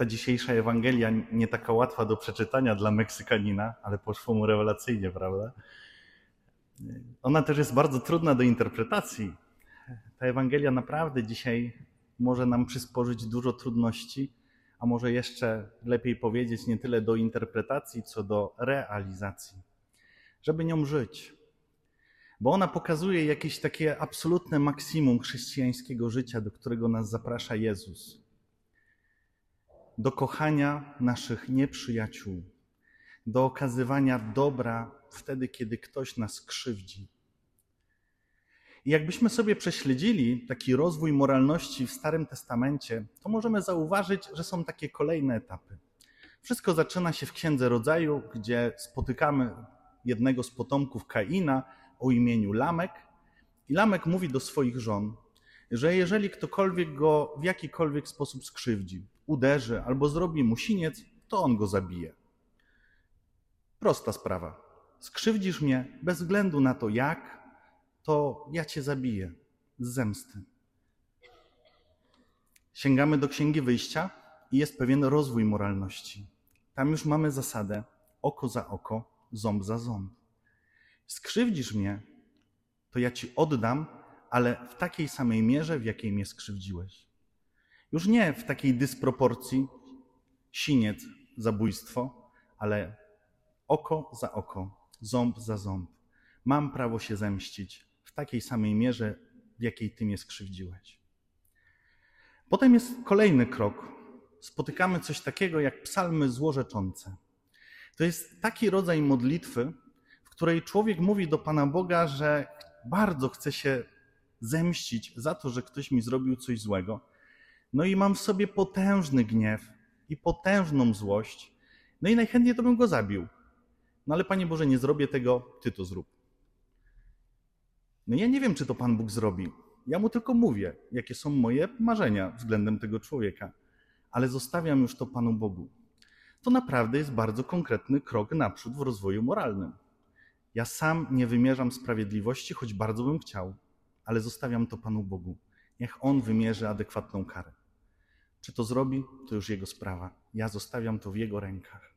ta dzisiejsza Ewangelia nie taka łatwa do przeczytania dla Meksykanina, ale poszło mu rewelacyjnie, prawda? Ona też jest bardzo trudna do interpretacji. Ta Ewangelia naprawdę dzisiaj może nam przysporzyć dużo trudności, a może jeszcze lepiej powiedzieć, nie tyle do interpretacji, co do realizacji, żeby nią żyć. Bo ona pokazuje jakieś takie absolutne maksimum chrześcijańskiego życia, do którego nas zaprasza Jezus. Do kochania naszych nieprzyjaciół, do okazywania dobra wtedy, kiedy ktoś nas krzywdzi. I jakbyśmy sobie prześledzili taki rozwój moralności w Starym Testamencie, to możemy zauważyć, że są takie kolejne etapy. Wszystko zaczyna się w Księdze Rodzaju, gdzie spotykamy jednego z potomków Kaina o imieniu Lamek. I Lamek mówi do swoich żon, że jeżeli ktokolwiek go w jakikolwiek sposób skrzywdzi, uderzy albo zrobi mu siniec, to on go zabije. Prosta sprawa. Skrzywdzisz mnie bez względu na to jak, to ja cię zabiję z zemsty. Sięgamy do Księgi Wyjścia i jest pewien rozwój moralności. Tam już mamy zasadę oko za oko, ząb za ząb. Skrzywdzisz mnie, to ja ci oddam, ale w takiej samej mierze, w jakiej mnie skrzywdziłeś. Już nie w takiej dysproporcji, siniec, zabójstwo, ale oko za oko, ząb za ząb. Mam prawo się zemścić w takiej samej mierze, w jakiej ty mnie skrzywdziłeś. Potem jest kolejny krok. Spotykamy coś takiego jak psalmy złorzeczące. To jest taki rodzaj modlitwy, w której człowiek mówi do Pana Boga, że bardzo chce się zemścić za to, że ktoś mi zrobił coś złego. No i mam w sobie potężny gniew i potężną złość. No i najchętniej to bym go zabił. No ale Panie Boże, nie zrobię tego, Ty to zrób. No ja nie wiem, czy to Pan Bóg zrobi. Ja Mu tylko mówię, jakie są moje marzenia względem tego człowieka. Ale zostawiam już to Panu Bogu. To naprawdę jest bardzo konkretny krok naprzód w rozwoju moralnym. Ja sam nie wymierzam sprawiedliwości, choć bardzo bym chciał, ale zostawiam to Panu Bogu. Niech On wymierzy adekwatną karę. Czy to zrobi, to już Jego sprawa. Ja zostawiam to w Jego rękach.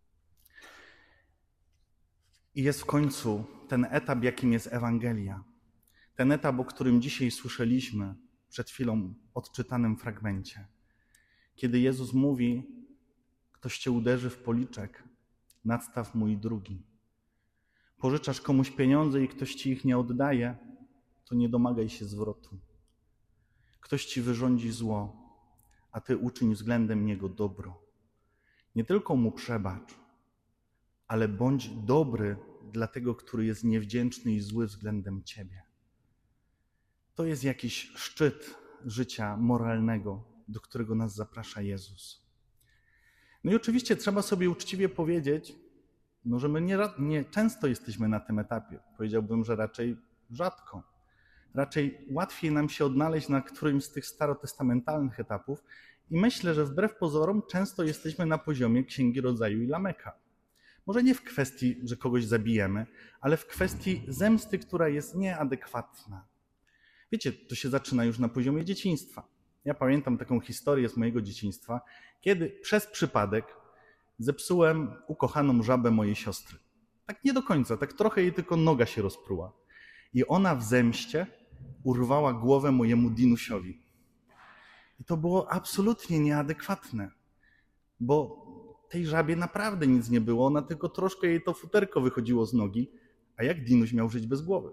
I jest w końcu ten etap, jakim jest Ewangelia. Ten etap, o którym dzisiaj słyszeliśmy przed chwilą w odczytanym fragmencie. Kiedy Jezus mówi, ktoś cię uderzy w policzek, nadstaw mu i drugi. Pożyczasz komuś pieniądze i ktoś ci ich nie oddaje, to nie domagaj się zwrotu. Ktoś ci wyrządzi zło, a ty uczyń względem niego dobro. Nie tylko mu przebacz, ale bądź dobry dla tego, który jest niewdzięczny i zły względem ciebie. To jest jakiś szczyt życia moralnego, do którego nas zaprasza Jezus. No i oczywiście trzeba sobie uczciwie powiedzieć, że my nie często jesteśmy na tym etapie. Powiedziałbym, że raczej rzadko. Raczej łatwiej nam się odnaleźć na którymś z tych starotestamentalnych etapów i myślę, że wbrew pozorom często jesteśmy na poziomie Księgi Rodzaju i Lameka. Może nie w kwestii, że kogoś zabijemy, ale w kwestii zemsty, która jest nieadekwatna. Wiecie, to się zaczyna już na poziomie dzieciństwa. Ja pamiętam taką historię z mojego dzieciństwa, kiedy przez przypadek zepsułem ukochaną żabę mojej siostry. Tak nie do końca, tak trochę jej tylko noga się rozpruła. I ona w zemście urwała głowę mojemu Dinusiowi. I to było absolutnie nieadekwatne, bo tej żabie naprawdę nic nie było, ona tylko troszkę jej to futerko wychodziło z nogi, a jak Dinuś miał żyć bez głowy?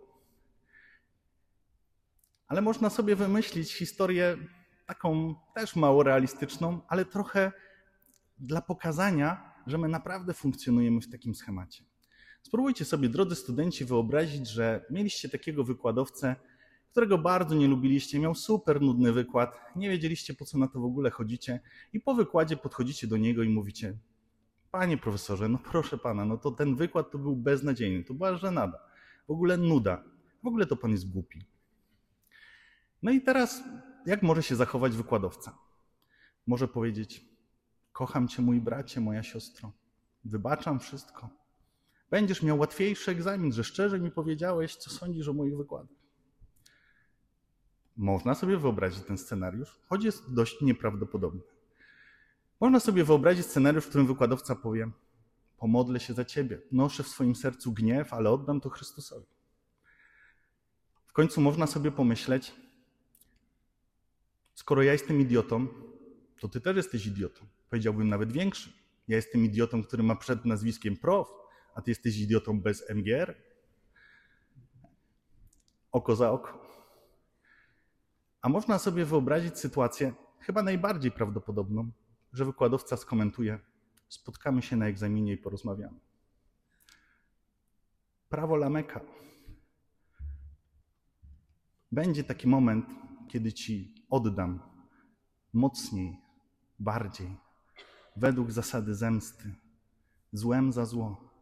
Ale można sobie wymyślić historię taką też mało realistyczną, ale trochę dla pokazania, że my naprawdę funkcjonujemy w takim schemacie. Spróbujcie sobie, drodzy studenci, wyobrazić, że mieliście takiego wykładowcę, którego bardzo nie lubiliście, miał super nudny wykład, nie wiedzieliście, po co na to w ogóle chodzicie i po wykładzie podchodzicie do niego i mówicie: panie profesorze, no proszę pana, no to ten wykład to był beznadziejny, to była żenada, w ogóle nuda, w ogóle to pan jest głupi. No i teraz jak może się zachować wykładowca? Może powiedzieć: kocham cię, mój bracie, moja siostro, wybaczam wszystko. Będziesz miał łatwiejszy egzamin, że szczerze mi powiedziałeś, co sądzisz o moich wykładach. Można sobie wyobrazić ten scenariusz, choć jest dość nieprawdopodobny. Można sobie wyobrazić scenariusz, w którym wykładowca powie: pomodlę się za ciebie, noszę w swoim sercu gniew, ale oddam to Chrystusowi. W końcu można sobie pomyśleć: skoro ja jestem idiotą, to ty też jesteś idiotą. Powiedziałbym nawet większy. Ja jestem idiotą, który ma przed nazwiskiem prof, a ty jesteś idiotą bez MGR. Oko za oko. A można sobie wyobrazić sytuację, chyba najbardziej prawdopodobną, że wykładowca skomentuje: spotkamy się na egzaminie i porozmawiamy. Prawo Lameka. Będzie taki moment, kiedy ci oddam mocniej, bardziej, według zasady zemsty, złem za zło.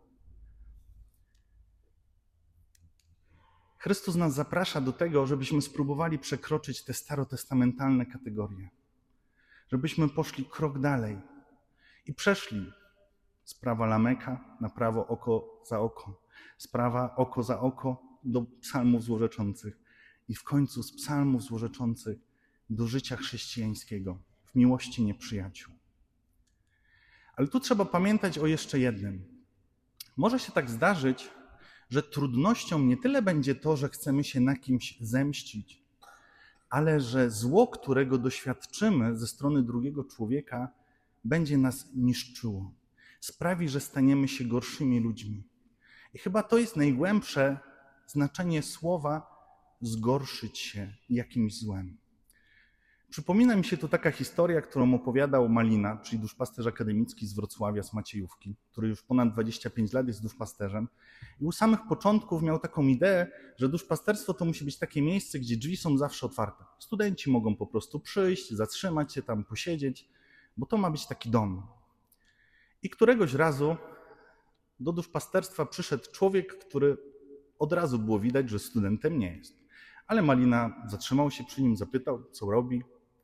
Chrystus nas zaprasza do tego, żebyśmy spróbowali przekroczyć te starotestamentalne kategorie. Żebyśmy poszli krok dalej i przeszli z prawa Lameka na prawo oko za oko, z prawa oko za oko do psalmów złorzeczących i w końcu z psalmów złorzeczących do życia chrześcijańskiego w miłości nieprzyjaciół. Ale tu trzeba pamiętać o jeszcze jednym. Może się tak zdarzyć, że trudnością nie tyle będzie to, że chcemy się na kimś zemścić, ale że zło, którego doświadczymy ze strony drugiego człowieka, będzie nas niszczyło. Sprawi, że staniemy się gorszymi ludźmi. I chyba to jest najgłębsze znaczenie słowa zgorszyć się jakimś złem. Przypomina mi się tu taka historia, którą opowiadał Malina, czyli duszpasterz akademicki z Wrocławia, z Maciejówki, który już ponad 25 lat jest duszpasterzem. I u samych początków miał taką ideę, że duszpasterstwo to musi być takie miejsce, gdzie drzwi są zawsze otwarte. Studenci mogą po prostu przyjść, zatrzymać się tam, posiedzieć, bo to ma być taki dom. I któregoś razu do duszpasterstwa przyszedł człowiek, który od razu było widać, że studentem nie jest. Ale Malina zatrzymał się przy nim, zapytał, co robi.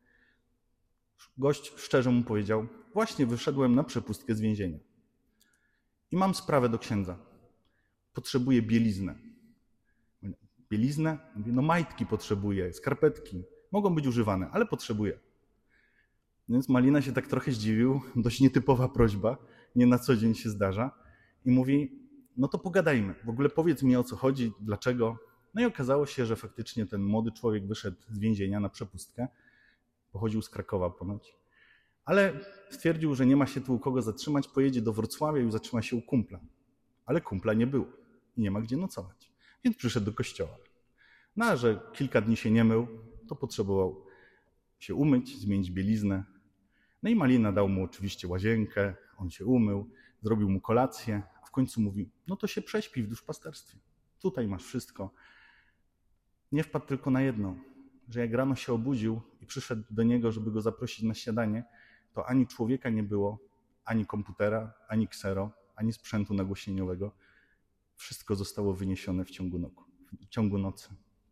Gość szczerze mu powiedział: właśnie wyszedłem na przepustkę z więzienia i mam sprawę do księdza. Potrzebuję bieliznę. Bieliznę? Mówię: no majtki potrzebuję, skarpetki. Mogą być używane, ale potrzebuję. Więc Malina się tak trochę zdziwił, dość nietypowa prośba, nie na co dzień się zdarza. I mówi: no to pogadajmy, w ogóle powiedz mi, o co chodzi, dlaczego. No i okazało się, że faktycznie ten młody człowiek wyszedł z więzienia na przepustkę. Pochodził z Krakowa ponoć. Ale stwierdził, że nie ma się tu u kogo zatrzymać, pojedzie do Wrocławia i zatrzyma się u kumpla. Ale kumpla nie było i nie ma gdzie nocować. Więc przyszedł do kościoła. No a że kilka dni się nie mył, to potrzebował się umyć, zmienić bieliznę. No i Malina dał mu oczywiście łazienkę, on się umył, zrobił mu kolację, a w końcu mówi: no to się prześpij w duszpasterstwie. Tutaj masz wszystko. Nie wpadł tylko na jedno, że jak rano się obudził i przyszedł do niego, żeby go zaprosić na śniadanie, to ani człowieka nie było, ani komputera, ani ksero, ani sprzętu nagłośnieniowego. Wszystko zostało wyniesione w ciągu nocy.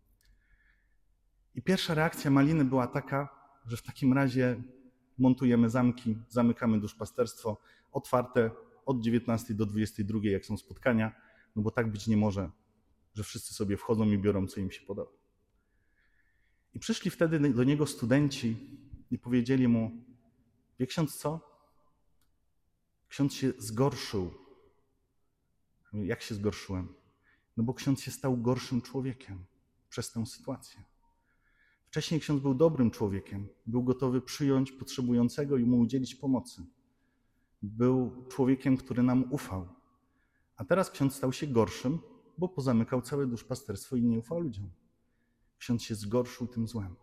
I pierwsza reakcja Maliny była taka, że w takim razie montujemy zamki, zamykamy duszpasterstwo, otwarte od 19 do 22, jak są spotkania, no bo tak być nie może, że wszyscy sobie wchodzą i biorą, co im się podoba. I przyszli wtedy do niego studenci i powiedzieli mu: wie ksiądz co? Ksiądz się zgorszył. Jak się zgorszyłem? No bo ksiądz się stał gorszym człowiekiem przez tę sytuację. Wcześniej ksiądz był dobrym człowiekiem, był gotowy przyjąć potrzebującego i mu udzielić pomocy. Był człowiekiem, który nam ufał. A teraz ksiądz stał się gorszym, bo pozamykał całe duszpasterstwo i nie ufał ludziom. Ksiądz się zgorszył tym złem.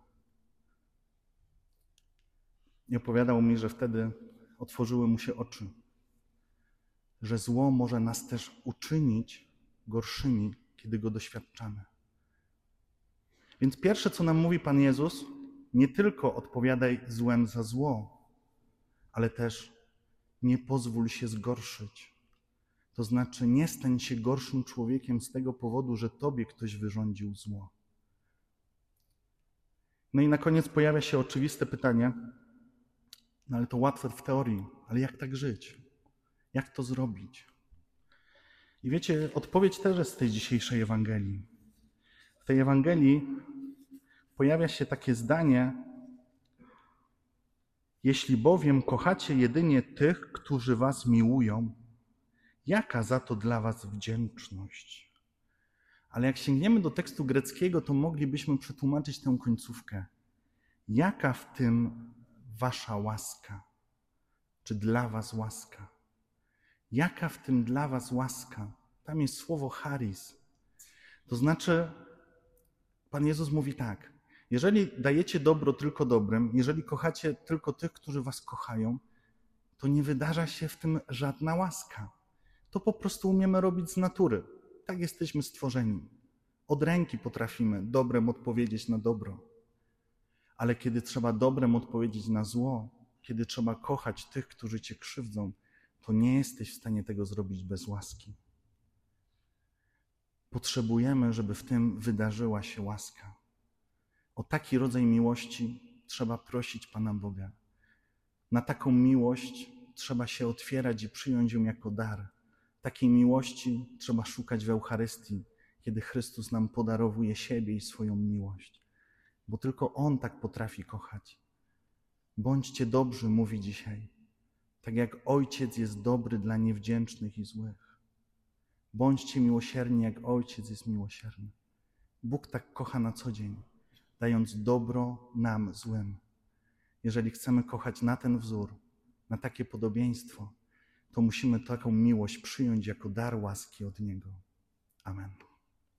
I opowiadał mi, że wtedy otworzyły mu się oczy, że zło może nas też uczynić gorszymi, kiedy go doświadczamy. Więc pierwsze, co nam mówi Pan Jezus, nie tylko odpowiadaj złem za zło, ale też nie pozwól się zgorszyć. To znaczy nie stań się gorszym człowiekiem z tego powodu, że tobie ktoś wyrządził zło. No i na koniec pojawia się oczywiste pytanie: no ale to łatwe w teorii, ale jak tak żyć? Jak to zrobić? I wiecie, odpowiedź też jest z tej dzisiejszej Ewangelii. W tej Ewangelii pojawia się takie zdanie, Jeśli bowiem kochacie jedynie tych, którzy was miłują, jaka za to dla was wdzięczność? Ale jak sięgniemy do tekstu greckiego, to moglibyśmy przetłumaczyć tę końcówkę. Jaka w tym wasza łaska? Czy dla was łaska? Jaka w tym dla was łaska? Tam jest słowo charis. To znaczy, Pan Jezus mówi tak, jeżeli dajecie dobro tylko dobrym, jeżeli kochacie tylko tych, którzy was kochają, to nie wydarza się w tym żadna łaska. To po prostu umiemy robić z natury. Tak jesteśmy stworzeni. Od ręki potrafimy dobrem odpowiedzieć na dobro. Ale kiedy trzeba dobrem odpowiedzieć na zło, kiedy trzeba kochać tych, którzy cię krzywdzą, to nie jesteś w stanie tego zrobić bez łaski. Potrzebujemy, żeby w tym wydarzyła się łaska. O taki rodzaj miłości trzeba prosić Pana Boga. Na taką miłość trzeba się otwierać i przyjąć ją jako dar. Takiej miłości trzeba szukać w Eucharystii, kiedy Chrystus nam podarowuje siebie i swoją miłość. Bo tylko On tak potrafi kochać. Bądźcie dobrzy, mówi dzisiaj, tak jak Ojciec jest dobry dla niewdzięcznych i złych. Bądźcie miłosierni, jak Ojciec jest miłosierny. Bóg tak kocha na co dzień, dając dobro nam złym. Jeżeli chcemy kochać na ten wzór, na takie podobieństwo, to musimy taką miłość przyjąć jako dar łaski od Niego. Amen.